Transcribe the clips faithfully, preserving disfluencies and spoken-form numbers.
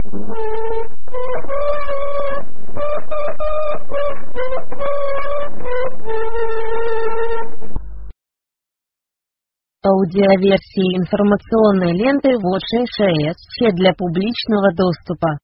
Аудиоверсии информационной ленты Watch шесть для публичного доступа.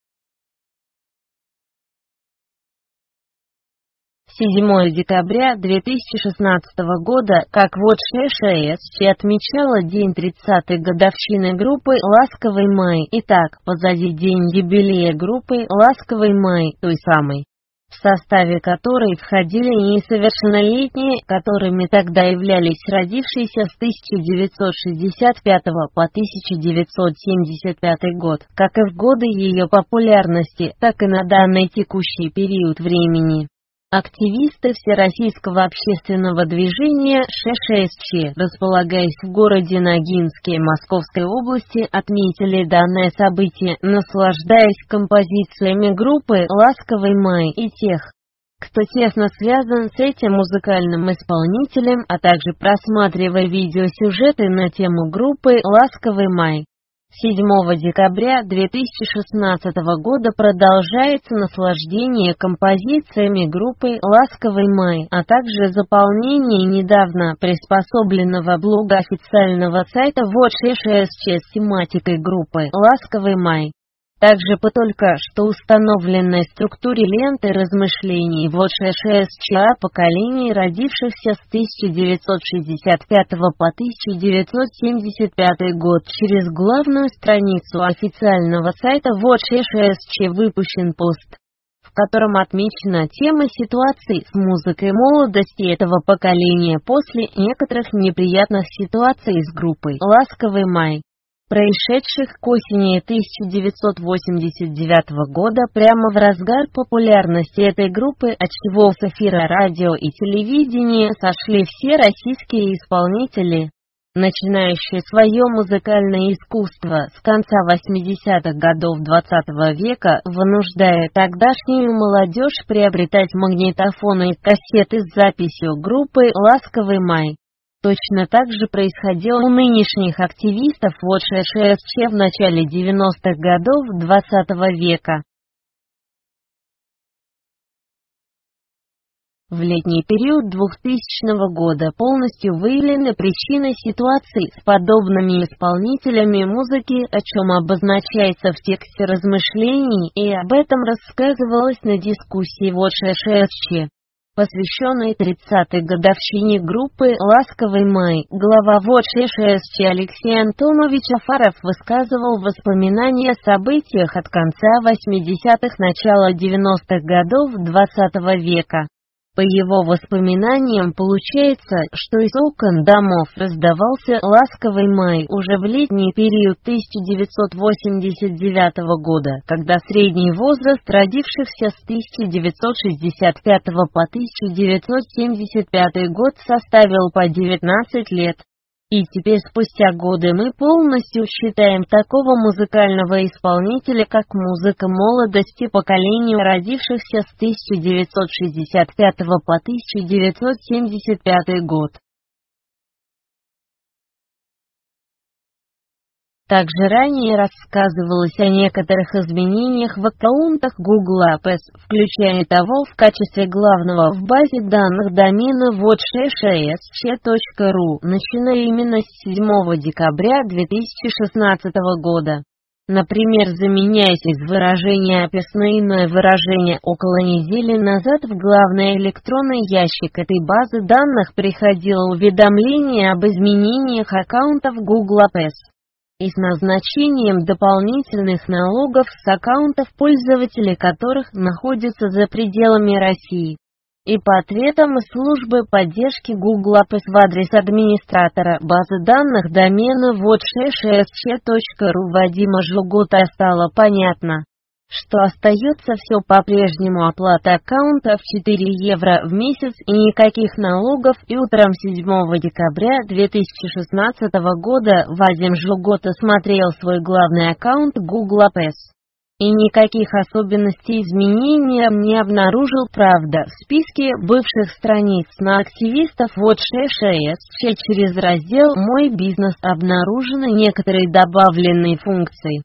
седьмого декабря две тысячи шестнадцатого года, как Watch шесть отмечала день тридцатой годовщины группы «Ласковый май». Итак, позади день юбилея группы «Ласковый май», той самой, в составе которой входили несовершеннолетние, которыми тогда являлись родившиеся с тысяча девятьсот шестьдесят пятого по тысяча девятьсот семьдесят пятый год, как и в годы ее популярности, так и на данный текущий период времени. Активисты Всероссийского общественного движения ШШСЧ, располагаясь в городе Ногинске Московской области, отметили данное событие, наслаждаясь композициями группы «Ласковый май» и тех, кто тесно связан с этим музыкальным исполнителем, а также просматривая видеосюжеты на тему группы «Ласковый май». седьмого декабря две тысячи шестнадцатого года продолжается наслаждение композициями группы «Ласковый май», а также заполнение недавно приспособленного блога официального сайта Watch шесть с тематикой группы «Ласковый май». Также по только что установленной структуре ленты размышлений Watch шесть о поколении родившихся с тысяча девятьсот шестьдесят пятого по тысяча девятьсот семьдесят пятый год через главную страницу официального сайта Watch шесть выпущен пост, в котором отмечена тема ситуаций с музыкой молодости этого поколения после некоторых неприятных ситуаций с группой «Ласковый май», происшедших к осени тысяча девятьсот восемьдесят девятого года прямо в разгар популярности этой группы, отчего с эфира радио и телевидения сошли все российские исполнители, начинающие свое музыкальное искусство с конца восьмидесятых годов двадцатого века, вынуждая тогдашнюю молодежь приобретать магнитофоны и кассеты с записью группы «Ласковый май». Точно так же происходило у нынешних активистов Watch шесть в начале девяностых годов двадцатого века. В летний период двухтысячного года полностью выявлены причины ситуаций с подобными исполнителями музыки, о чем обозначается в тексте размышлений, и об этом рассказывалось на дискуссии Watch шесть. Посвященной тридцатой годовщине группы «Ласковый май», глава Watch шесть Алексей Антонович Афаров высказывал воспоминания о событиях от конца восьмидесятых – начала девяностых годов двадцатого века. По его воспоминаниям получается, что из окон домов раздавался «Ласковый май» уже в летний период тысяча девятьсот восемьдесят девятого года, когда средний возраст родившихся с тысяча девятьсот шестьдесят пятого по тысяча девятьсот семьдесят пятый год составил по девятнадцать лет. И теперь, спустя годы, мы полностью считаем такого музыкального исполнителя как музыка молодости поколению родившихся с тысяча девятьсот шестьдесят пятого по тысяча девятьсот семьдесят пятый год. Также ранее рассказывалось о некоторых изменениях в аккаунтах Google Apps, включая того в качестве главного в базе данных домена watch шесть точка ру, начиная именно с седьмого декабря две тысячи шестнадцатого года. Например, заменяясь из выражения «апес» на иное выражение, около недели назад в главный электронный ящик этой базы данных приходило уведомление об изменениях аккаунтов Google Apps и с назначением дополнительных налогов с аккаунтов пользователей, которых находятся за пределами России. И по ответам из службы поддержки Google Apps в адрес администратора базы данных домена watch шесть точка ру Вадима Жугута стало понятно, что остается все по-прежнему: оплата аккаунта в четыре евро в месяц и никаких налогов. И утром седьмого декабря две тысячи шестнадцатого года Вадим Жугота смотрел свой главный аккаунт Google Apps и никаких особенностей изменений не обнаружил. Правда, в списке бывших страниц на активистов Watch шесть через раздел «Мой бизнес» обнаружены некоторые добавленные функции,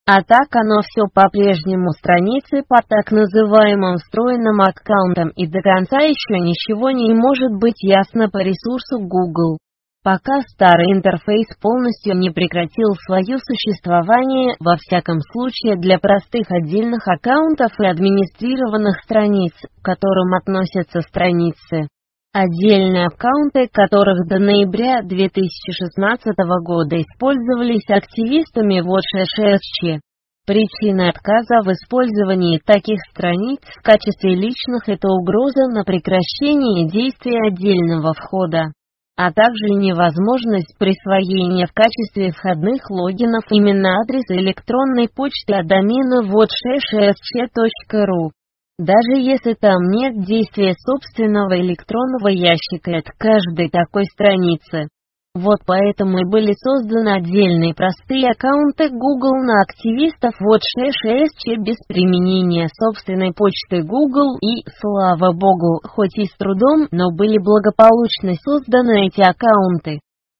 А так оно все по-прежнему страницы по так называемым встроенным аккаунтам, и до конца еще ничего не может быть ясно по ресурсу Google. Пока старый интерфейс полностью не прекратил свое существование, во всяком случае для простых отдельных аккаунтов и администрированных страниц, к которым относятся страницы. Отдельные аккаунты, которых до ноября две тысячи шестнадцатого года использовались активистами WatchSC. Причиной отказа в использовании таких страниц в качестве личных — это угроза на прекращение действия отдельного входа, а также невозможность присвоения в качестве входных логинов именно адреса электронной почты от домена watchsc точка ру. Даже если там нет действия собственного электронного ящика от каждой такой страницы. Вот поэтому и были созданы отдельные простые аккаунты Google на активистов WatchSC без применения собственной почты Google, и, слава богу, хоть и с трудом, но были благополучно созданы эти аккаунты.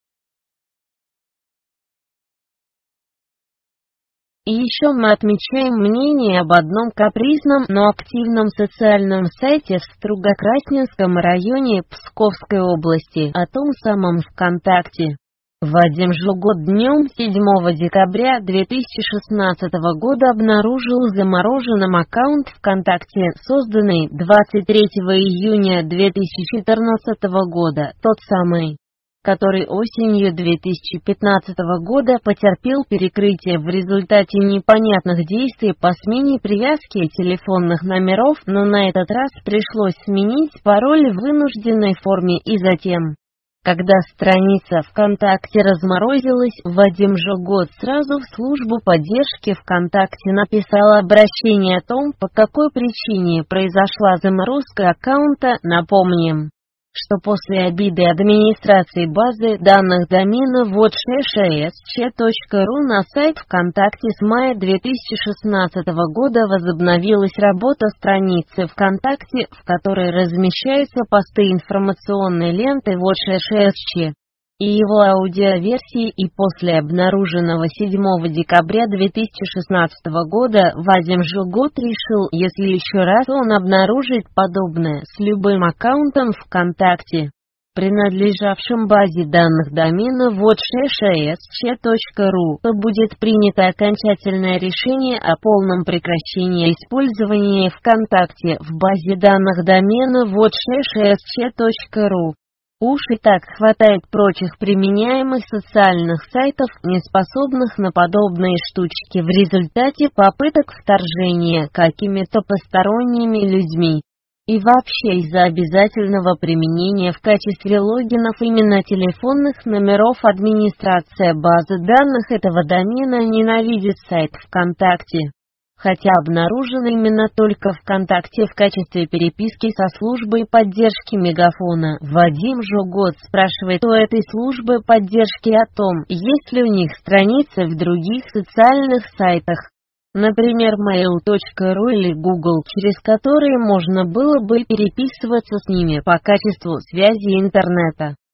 И еще мы отмечаем мнение об одном капризном, но активном социальном сайте в Строгокрасненском районе Псковской области, о том самом ВКонтакте. Вадим Жугот днем седьмого декабря две тысячи шестнадцатого года обнаружил замороженным аккаунт ВКонтакте, созданный двадцать третьего июня две тысячи четырнадцатого года, тот самый, который осенью две тысячи пятнадцатого года потерпел перекрытие в результате непонятных действий по смене привязки телефонных номеров, но на этот раз пришлось сменить пароль в вынужденной форме, и затем, когда страница ВКонтакте разморозилась, Вадим Жугот сразу в службу поддержки ВКонтакте написал обращение о том, по какой причине произошла заморозка аккаунта. Напомним, что после обиды администрации базы данных домена watchsc точка ру на сайт ВКонтакте с мая две тысячи шестнадцатого года возобновилась работа страницы ВКонтакте, в которой размещаются посты информационной ленты WatchSC и его аудиоверсии, и после обнаруженного седьмого декабря две тысячи шестнадцатого года Вадим Жугот решил, если еще раз он обнаружит подобное с любым аккаунтом ВКонтакте, принадлежавшим базе данных домена watchsc точка ру, то будет принято окончательное решение о полном прекращении использования ВКонтакте в базе данных домена watchsc точка ру. Уж и так хватает прочих применяемых социальных сайтов, не способных на подобные штучки в результате попыток вторжения какими-то посторонними людьми. И вообще из-за обязательного применения в качестве логинов именно телефонных номеров администрация базы данных этого домена ненавидит сайт ВКонтакте. Хотя обнаружен именно только ВКонтакте в качестве переписки со службой поддержки Мегафона, Вадим Жугот спрашивает у этой службы поддержки о том, есть ли у них страницы в других социальных сайтах, например mail точка ру или Google, через которые можно было бы переписываться с ними по качеству связи интернета.